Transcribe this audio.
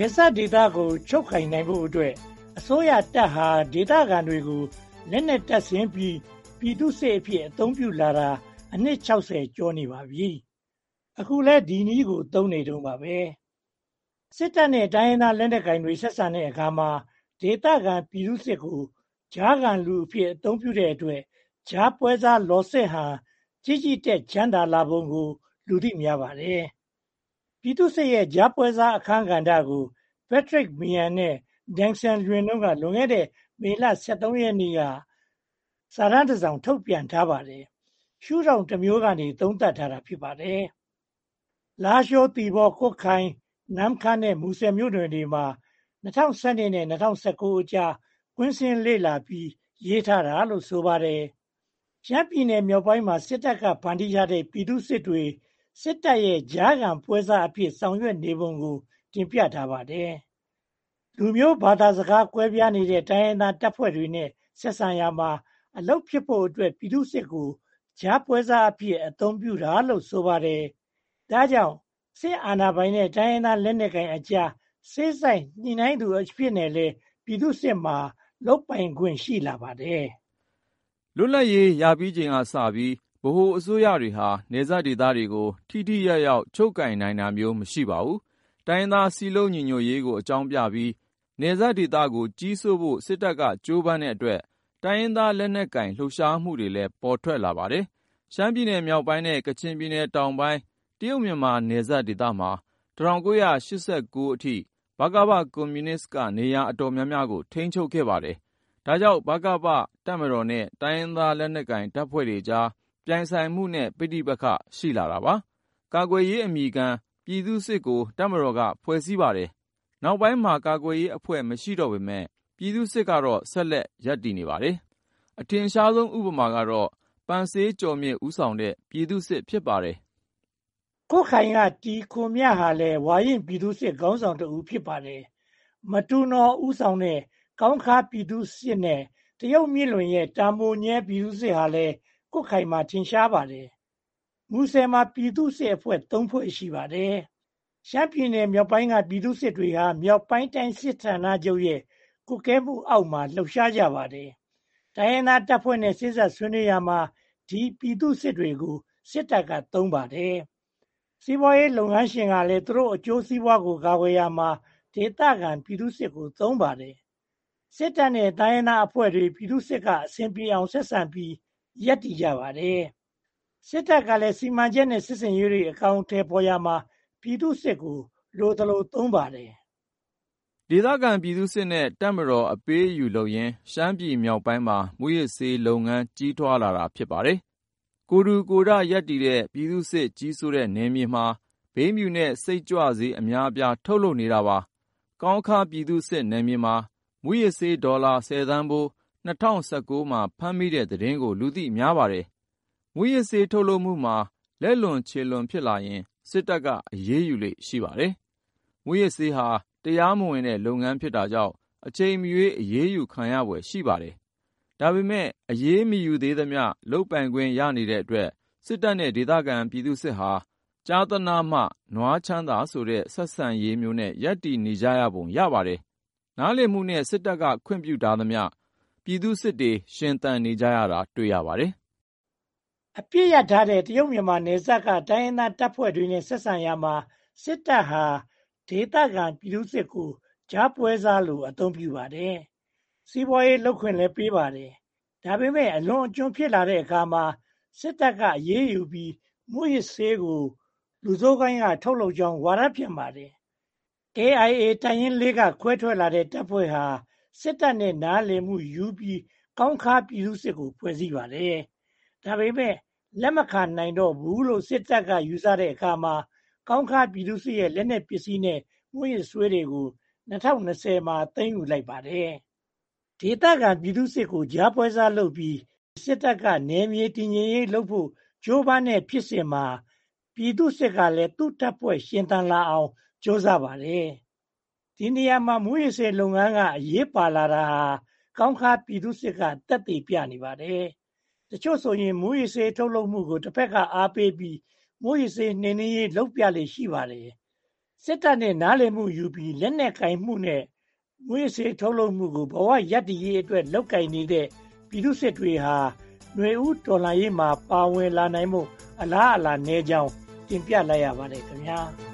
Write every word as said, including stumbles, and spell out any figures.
နယ်စပ်ဒေသကိုချုပ်ကိုင်နိုင်ဖို့အတွက်အစိုးရတပ်ဟာဒေသခံတွေကိုလက်နက်တပ်ဆင်ပြီးပြည်သူ့စစ်အဖြစ်အသုံးပြုလာတာအနှစ်ခြောက်ဆယ်ကျော်နေပါပြီ။အခုလဲဒီနည်းကိုသုံးနေတုန်းပါပဲ။စစ်တပ်နဲ့တိုင်းရင်းသားလက်နက်ကိုင်တွေဆက်ဆံတဲ့အခါမှာဒေသခံပြည်သူ့စစ်ကိုကြားခံလူအဖြစ်အသုံးပြုတဲ့အတွက်ကြားပွဲစားလော်စစ်ဟန်ကြီးကြီးတက်ချမ်းသာလာပုံကိုလူသိများပါတယ်။ပြည်သူ့စစ်ရဲ့ကြားပွဲစားအခန်းကဏ္ဍကို Patrick Meehan နဲ့ Deng Xiaojun တို့ကလွန်ခဲ့တဲ့မေလ ဆယ့်သုံး ရက်နေ့ကစာတမ်းတစ်စောင်ထုတ်ပြန်ထားပါတယ်။ရှုထောင့်တစ်မျိုးကနေသုံးသပ်ထားတာဖြစ်ပါတယ်။လားရှိုးသီပေါကွတ်ခိုင်နမ့်ခမ်းနဲ့မူဆယ်မြို့နယ်တွေမှာ၂၀၁၂နဲ့၂၀၁၉အကြားကွင်းဆင်းလေ့လာပြီးရေးထားတာလို့ဆိုပါတယ်။ရှမ်းပြည်နယ်မြောက်ပိုင်းမှာစစ်တပ်ကဖန်တီးထားတဲ့ပြည်သူ့စစ်တွေစစ်တပ်ရဲ့ကြားခံပွဲစားအဖြစ်ဆောင်ရွက်နေပုံကိုတင်ပြထားပါတယ်။လူမျိုးဘာသာစကားကွဲပြားနေတဲ့တိုင်းရင်းသားတပ်ဖွဲ့တွေနဲ့ဆက်ဆံရာမှာအလုပ်ဖြစ်ဖို့အတွက်ပြည်သူ့စစ်ကိုကြားပွဲစားအဖြစ်အသုံးပြုတာလို့ဆိုပါတယ်။ဒါကြောင့်စစ်အာဏာပိုင်နဲ့တိုင်းရင်းသားလက်နက်ကိုင်အကြားစေ့စပ်ညှိနှိုင်းသူအဖြစ်နဲ့လည်းပြည်သူ့စစ်မှာလုပ်ပိုင်ခွင့်ရှိလာပါတယ်။လွတ်လပ်ရေးရပြီးချိန်ကစပြီးဗဟိုအစိုးရတွေဟာနယ်စပ်ဒေသတွေကိုထိထိရောက်ရောက်ချုပ်ကိုင်နိုင်တာမျိုးမရှိပါဘူး။တိုင်းရင်းသားစည်းလုံးညီညွတ်ရေးကိုအကြောင်းပြပြီးနယ်စပ်ဒေသကိုကြီးစိုးဖို့စစ်တပ်ကကြိုးပမ်းတဲ့အတွက်တိုင်းရင်းသားလက်နက်ကိုင်လှုပ်ရှားမှုတွေလည်းပေါ်ထွက်လာပါတယ်။ရှမ်းပြည်နယ်မြောက်ပိုင်းနဲ့ကချင်ပြည်နယ်တောင်ပိုင်းတရုတ်မြန်မာနယ်စပ်ဒေသမှာ၁၉၈၉အထိဗကပကွန်မြူနစ်ကနေရာအတော်များများကိုထိန်းချုပ်ခဲ့ပါတယ်။ဒါကြောင့်ဗကပတပ်မတော်နဲ့တိုင်းရင်းသားလက်နက်ကိုင်တပ်ဖွဲ့တွေကြားပြိုင်ဆိုင်မှုနဲ့ပဋိပက္ခရှိလာတာပါ။ကာကွယ်ရေးအမည်ခံပြည်သူ့စစ်ကိုတပ်မတော်ကဖွဲ့စည်းပါတယ်။နောက်ပိုင်းမှာကာကွယ်ရေးအဖွဲ့မရှိတော့ပေမဲ့ပြည်သူ့စစ်ကတော့ဆက်လက်ရပ်တည်နေပါတယ်။အထင်ရှားဆုံးဥပမာကတော့ပန်ဆေးကျော်မြင့်ဦးဆောင်တဲ့ပြည်သူ့စစ်ဖြစ်ပါတယ်။ကွတ်ခိုင်ကတီခွန်မြဟာလည်းဝါရင်ပြည်သူ့စစ်ခေါင်းဆောင်တဦးဖြစ်ပါတယ်။မတူနော်ဦးဆောင်တဲ့ကောင်းခါပြည်သူ့စစ်နဲ့တရုတ်မြင့်လွင်ရဲ့တာမိုညဲပြည်သူ့စစ်ဟာလည်းကွတ်ခိုင်မှာထင်ရှားပါတယ်။မူဆယ်မှာပြည်သူ့စစ်အဖွဲ့သုံးဖွဲ့ရှိပါတယ်။ရှမ်းပြည်နယ်မြောက်ပိုင်းကပြည်သူ့စစ်တွေဟာမြောက်ပိုင်းတိုင်းစစ်ဌာနချုပ်ရဲ့ကွပ်ကဲမှုအောက်မှာလှုပ်ရှားကြပါတယ်။တိုင်းရင်းသားတပ်ဖွဲ့နဲ့စစ်ဆက်ဆွေးနွေးရမှာဒီပြည်သူ့စစ်တွေကိုစစ်တပ်ကသုံးပါတယ်။စီးပွားရေးလုပ်ငန်းရှင်ကလည်းသူတို့အကျိုးစီးပွားကိုကာကွယ်ရမှာဒေသခံပြည်သူ့စစ်ကိုသုံးပါတယ်။စစ်တပ်နဲ့တိုင်းရင်းသားအဖွဲ့တွေပြည်သူ့စစ်ကအဆင်ပြေအောင်ဆက်ဆံပြီးရပ်တည်ကြပါတယ်။စစ်တပ်ကလည်းစီမံချက်နဲ့စစ်စင်ရေးတွေအကောင်အထည်ပေါ်ရမှာပြည်သူ့စစ်ကိုလိုသလိုသုံးပါတယ်။ဒေသခံပြည်သူ့စစ်နဲ့တပ်မတော်အပေးအယူလုပ်ရင်းရှမ်းပြည်မြောက်ပိုင်းမှာမူရစ်ဆေးလုပ်ငန်းကြီးထွားလာတာဖြစ်ပါတယ်။ကိုယ်ထူကိုယ်ထရပ်တည်တဲ့ပြည်သူ့စစ်ကြီးစိုးတဲ့နယ်မြေမှာဘိန်းဖြူနဲ့စိတ်ကြွဆေးအများအပြားထုတ်လုပ်နေတာပါ။ကောင်းခါပြည်သူ့စစ်နယ်မြေမှာမူရစ်ဆေးဒေါ်လာဆယ်သန်းဖိုး၂၀၁၉မှာဖမ်းမိတဲ့သတင်းကိုလူသိများပါတယ်။မူရစ်ဆေးထုတ်လုပ်မှုမှာလက်လွန်ခြေလွန်ဖြစ်လာရင်စစ်တပ်ကအရေးယူလေ့ရှိပါတယ်။မူရစ်ဆေးဟာတရားမဝင်တဲ့လုပ်ငန်းဖြစ်တာကြောင့်အချိန်မရွေးအရေးယူခံရဖွယ်ရှိပါတယ်။ဒါပေမဲ့အရေးမယူသေးသမျှလုပ်ပိုင်ခွင့်ရနေတဲ့အတွက်စစ်တပ်နဲ့ဒေသခံပြည်သူ့စစ်ဟာကြာသနာမှနွားချမ်းသာဆိုတဲ့ဆက်ဆံရေးမျိုးနဲ့ရပ်တည်နေကြရပုံရပါတယ်။နားလည်မှုနဲ့စစ်တပ်ကခွင့်ပြုထားသမျှပြည်သူ့စစ်တွေရှင်သန်နေကြရတာတွေ့ရပါတယ်။အပြစ်ရထားတဲ့တရုတ်မြန်မာနယ်စပ်ကတိုင်းရင်းသားတပ်ဖွဲ့တွေနဲ့ဆက်ဆံရမှာစစ်တပ်ဟာဒေသခံပြည်သူ့စစ်ကိုကြားပွဲစားလိုအသုံးပြုပါတယ်။စီးပွားရေးလုပ်ခွင့်လည်းပေးပါတယ်။ဒါပေမဲ့အလွန်အကျွံဖြစ်လာတဲ့အခါမှာစစ်တပ်ကအရေးယူပြီးမူရစ်ဆေးကိုလူဆိုးကိုင်းကထုတ်လုပ်ကြောင်းဝါဒဖြန့်ပါတယ်။အေအိုင်အေ တိုင်ရင်လေးကခွဲထွက်လာတဲ့တပ်ဖွဲ့ဟာစစ်တပ်နဲ့နားလည်မှုယူပြီးကောင်းခါပြည်သူ့စစ်ကိုဖွဲ့စည်းပါတယ်။ဒါပေမဲ့လက်မခံနိုင်တော့ဘူးလို့စစ်တပ်ကယူဆတဲ့အခါမှာကောင်းခါပြည်သူ့စစ်ရဲ့လက်နက်ပစ္စည်းနဲ့မူရစ်ဆွေးတွေကို၂၀၂၀မှာသိမ်းယူလိုက်ပါတယ်။ဒေသခံပြည်သူ့စစ်ကိုကြားပွဲစားလုပ်ပြီးစစ်တပ်ကနယ်မြေတည်ငြိမ်ရေးလုပ်ဖို့ကြိုးပမ်းတဲ့ဖြစ်စဉ်မှာပြည်သူ့စစ်ကလည်းသူ့တပ်ဖွဲ့ရှင်သန်လာအောင်ကြိုးစားပါတယ်။ဒီနေရာမှာမူရစ်ဆေးလုပ်ငန်းကအရေးပါလာတာဟာကောင်းခါပြည်သူ့စစ်ကတက်တည်ပြနေပါတယ်။တချို့ဆိုရင်မူရစ်ဆေးထုတ်လုပ်မှုကိုတစ်ဖက်ကအားပေးပြီးမူရစ်ဆေးနှိမ်နင်းရေးလုပ်ပြလေရှိပါတယ်စစ်တပ်နဲ့နားလည်မှုယူပြီးလက်နက်ကင်မှုနဲ့မွေးစေထုတ်လုပ်မှုကိုဘဝရပ်တည်ရေးအတွက်လုပ်ကင်နေတဲ့ပြည်သူစစ်တွေဟာຫນွေဦးတော်လှန်ရေးမှာပါဝင်လာနိုင်မှုအလားအလာနည်းကြောင်းတင်ပြလိုက်ရပါတယ်ခင်ဗျာ။